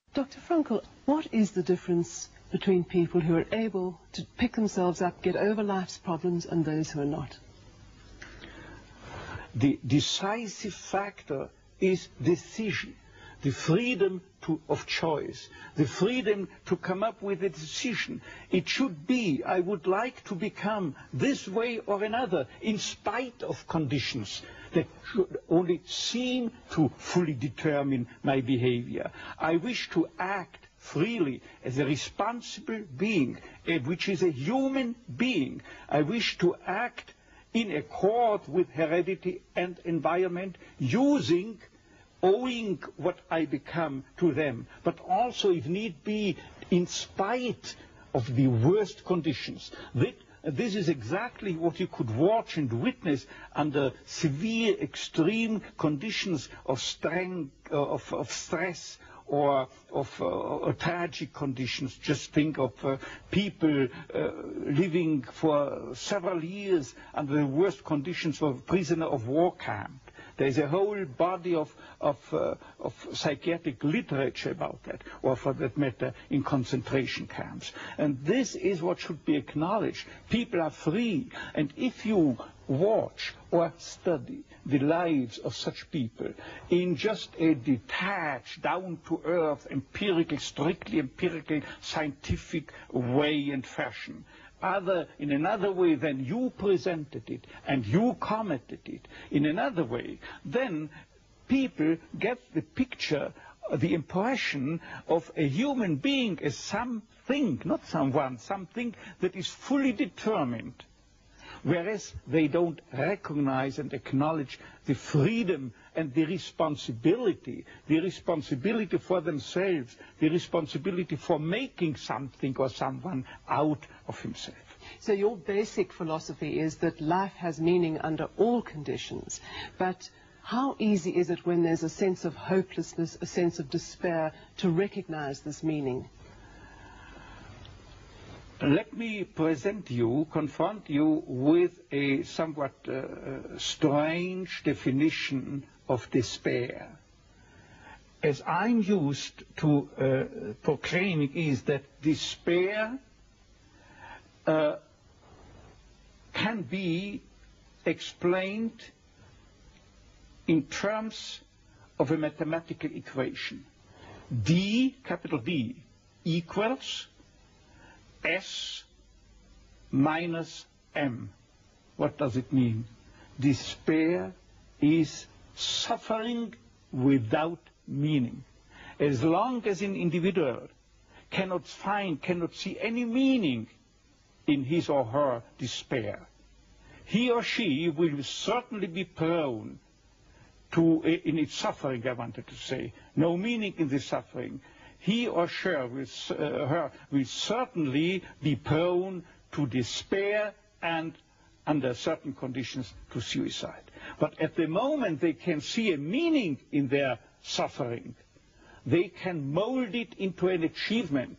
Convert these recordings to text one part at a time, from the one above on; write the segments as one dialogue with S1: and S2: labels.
S1: Dr. Frankel, what is the difference between people who are able to pick themselves up, get over life's problems, and those who are not?
S2: The decisive factor is decision, the freedom of choice, the freedom to come up with a decision. It should be, I would like to become this way or another, in spite of conditions that should only seem to fully determine my behavior. I wish to act freely as a responsible being, which is a human being. I wish to act in accord with heredity and environment, owing what I become to them, but also, if need be, in spite of the worst conditions. This is exactly what you could watch and witness under severe, extreme conditions of stress or of tragic conditions. Just think of people living for several years under the worst conditions of a prisoner of war camp. There's a whole body of psychiatric literature about that, or for that matter, in concentration camps. And this is what should be acknowledged. People are free, and if you watch or study the lives of such people in just a detached, down-to-earth, strictly empirical, scientific way and fashion, in another way than you presented it and you commented it, in another way, then people get the picture, the impression of a human being as something, not someone, something that is fully determined. Whereas they don't recognize and acknowledge the freedom and the responsibility for themselves, the responsibility for making something or someone out of himself.
S1: So your basic philosophy is that life has meaning under all conditions, but how easy is it when there's a sense of hopelessness, a sense of despair, to recognize this meaning?
S2: Let me confront you with a somewhat strange definition of despair. As I'm used to proclaiming is that despair can be explained in terms of a mathematical equation. D, capital D, equals S minus M. What does it mean? Despair is suffering without meaning. As long as an individual cannot see any meaning in his or her despair, he or she will certainly be prone to, in its suffering, I wanted to say, no meaning in the suffering. He or she will certainly be prone to despair and, under certain conditions, to suicide. But at the moment they can see a meaning in their suffering, they can mold it into an achievement,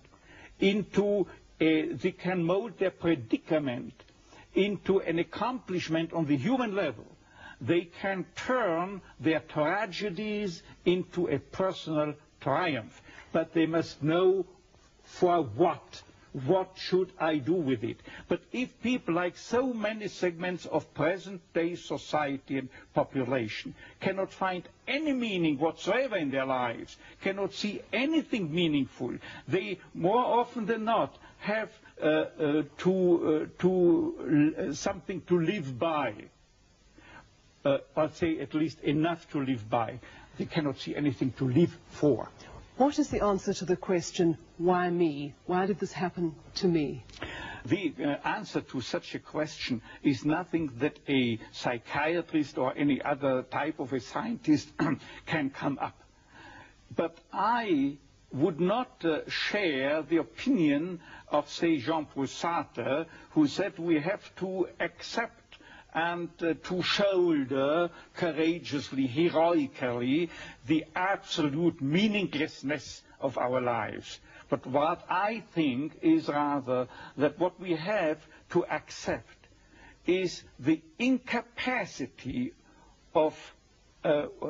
S2: they can mold their predicament into an accomplishment on the human level. They can turn their tragedies into a personal triumph. But they must know for what. What should I do with it? But if people, like so many segments of present-day society and population, cannot find any meaning whatsoever in their lives, cannot see anything meaningful, they more often than not have something to live by. I'd say at least enough to live by. They cannot see anything to live for.
S1: What is the answer to the question, why me? Why did this happen to me?
S2: The answer to such a question is nothing that a psychiatrist or any other type of a scientist can come up. But I would not share the opinion of, say, Jean-Paul Sartre, who said we have to accept and to shoulder courageously, heroically, the absolute meaninglessness of our lives. But what I think is rather that what we have to accept is the incapacity of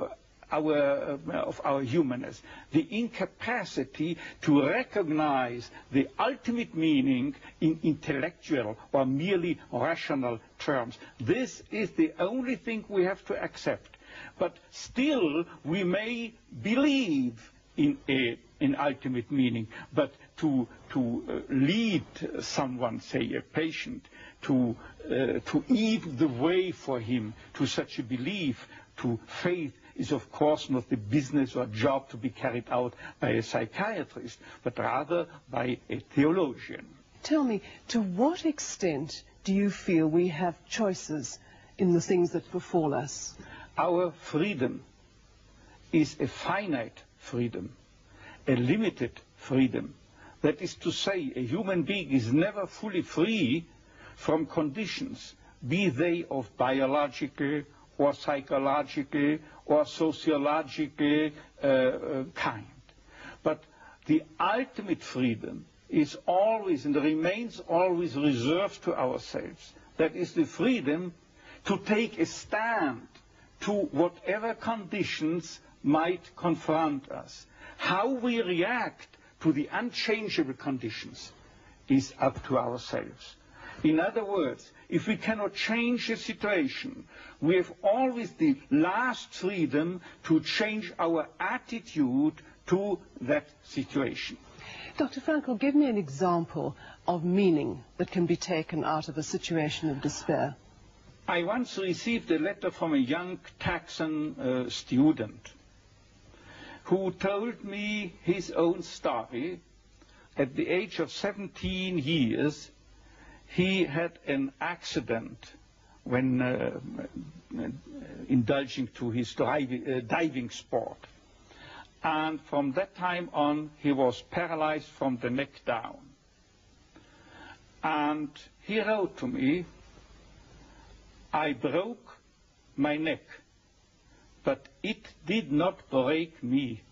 S2: our humanness, the incapacity to recognize the ultimate meaning in intellectual or merely rational terms. This is the only thing we have to accept. But still, we may believe in an ultimate meaning, but to lead someone, say a patient, to even the way for him to such a belief, to faith, is of course not the business or job to be carried out by a psychiatrist, but rather by a theologian.
S1: Tell me, to what extent do you feel we have choices in the things that befall us?
S2: Our freedom is a finite freedom, a limited freedom. That is to say, a human being is never fully free from conditions, be they of biological or psychological or sociological kind. But the ultimate freedom is always and remains always reserved to ourselves. That is the freedom to take a stand to whatever conditions might confront us. How we react to the unchangeable conditions is up to ourselves. In other words, if we cannot change a situation, we have always the last freedom to change our attitude to that situation.
S1: Dr. Frankl, give me an example of meaning that can be taken out of a situation of despair.
S2: I once received a letter from a young Texan student who told me his own story. At the age of 17 years, he had an accident when indulging to his diving sport. And from that time on, he was paralyzed from the neck down. And he wrote to me, "I broke my neck, but it did not break me.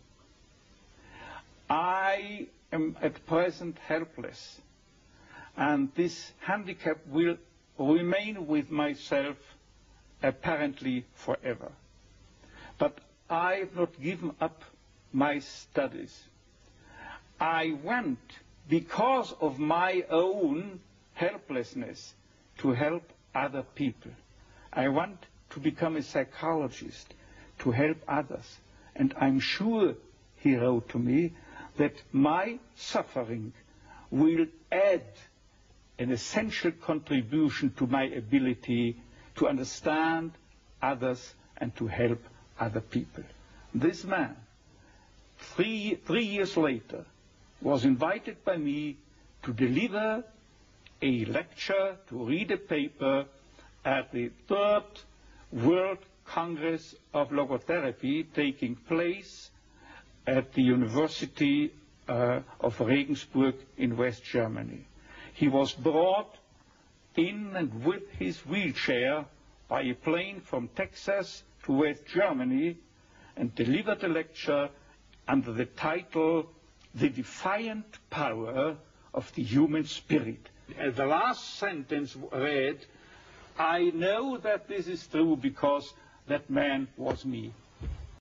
S2: I am at present helpless, and this handicap will remain with myself apparently forever. But I have not given up my studies. I want, because of my own helplessness, to help other people. I want to become a psychologist, to help others. And I'm sure," he wrote to me, "that my suffering will add an essential contribution to my ability to understand others and to help other people." This man, three years later, was invited by me to deliver a lecture, to read a paper at the 3rd World Congress of Logotherapy taking place at the University of Regensburg in West Germany. He was brought in and with his wheelchair by a plane from Texas to West Germany and delivered a lecture under the title, "The Defiant Power of the Human Spirit." And the last sentence read, "I know that this is true because that man was me."